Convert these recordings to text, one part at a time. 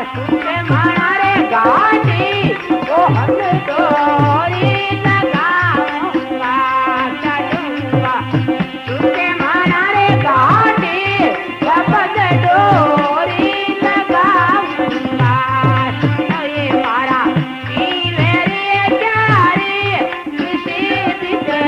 सुखे माना रे घाटी ओ हल डोरी लगाऊंगा चलूंगा सुखे माना रे घाटी शब्द डोरी लगाऊंगा सुनो ये मारा पीर रे प्यारी किसी भी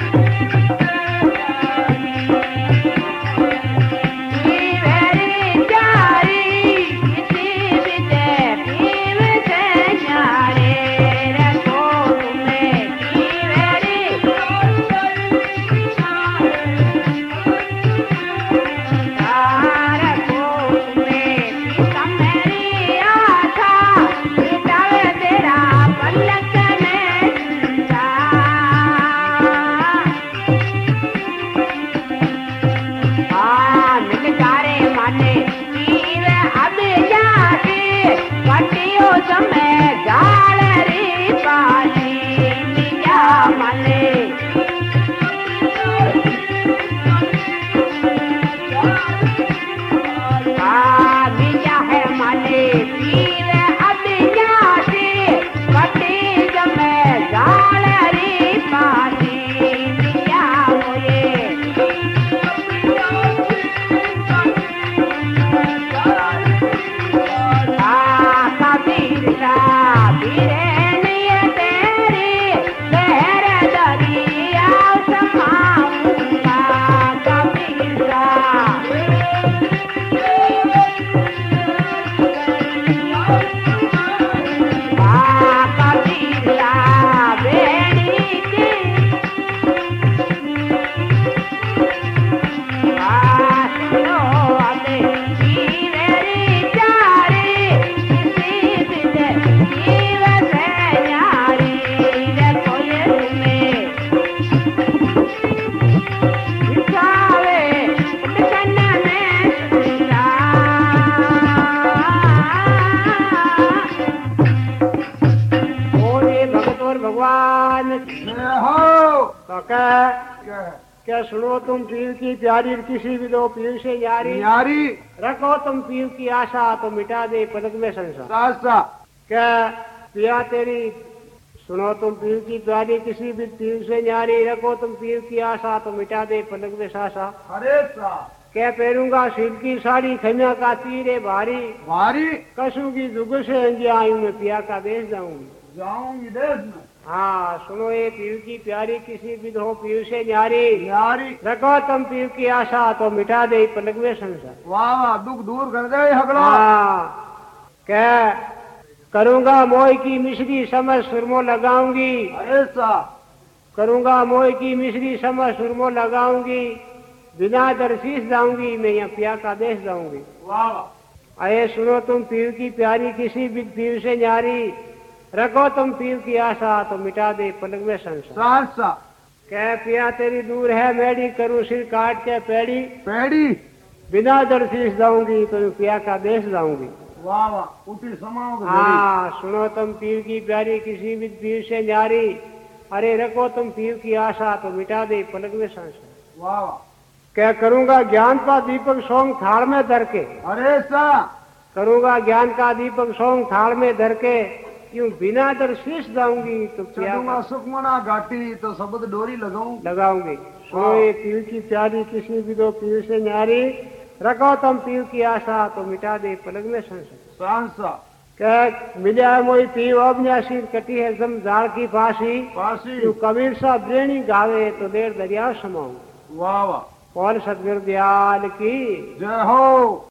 क्या सुनो तुम पीर की प्यारी किसी भी दो पीर से यारी रखो तुम पीर की आशा तो मिटा दे पलक में संसार क्या पिया तेरी सुनो तुम पीर की प्यारी किसी भी पीर से न्यारी रखो तुम पीर की आशा तो मिटा दे पलक में सासा अरे सा क्या पहनूंगा सिल्क की साड़ी खैया का तीरे भारी कसूंगी दुग से अंजिया आयु में पिया का देश जाऊंगी देश में। हाँ सुनो ये पीर की प्यारी किसी भी दो पीर से न्यारी रखो तुम पीर की आशा तो मिटा दे पलक में संसार। वाह दुख दूर कर दे हगड़ा। हाँ क्या करूंगा मोह की मिश्री समझ सुरमो लगाऊंगी। अरे सा करूंगा मोह की मिश्री समझ सुरमो लगाऊंगी बिना दरशीस जाऊंगी मैं यहाँ पिया का देश जाऊंगी। वाह अरे सुनो तुम पीर की प्यारी किसी भी पीर से न्यारी रखो तुम पीर की आशा तो मिटा दे पलक में संसार। कह पिया तेरी दूर है मेरी करूं सिर काट के पेड़ी बिना दरशीस जाऊंगी तो पिया का देश जाऊंगी। वाह वाह उठी समाओगे। हाँ सुनो तुम पीर की प्यारी किसी भी पीर से न्यारी अरे रखो तुम पीर की आशा तो मिटा दे पलक में संसार। वाह क्या करूंगा ज्ञान का दीपक सोंग थाल में धर के। अरे सा करूंगा ज्ञान का दीपक सोंग थाल में धर के यूं बिना दरशीस जाऊंगी तो चलूंगा सुखमना घाटी तो शब्द डोरी लगाऊंगी। सुनो ये पीर की प्यारी किसी भी दो पीर से न्यारी रखो तुम पीर की आशा तो मिटा दे पलक में संसार। क्या मिला मोई पीर अब सिर कटी है जम जाड़ की फांसी कबीर सा ब्रेणी गावे तो देर दरिया समाऊं। वाह वाह कौन सतगुरु दयाल की जय हो।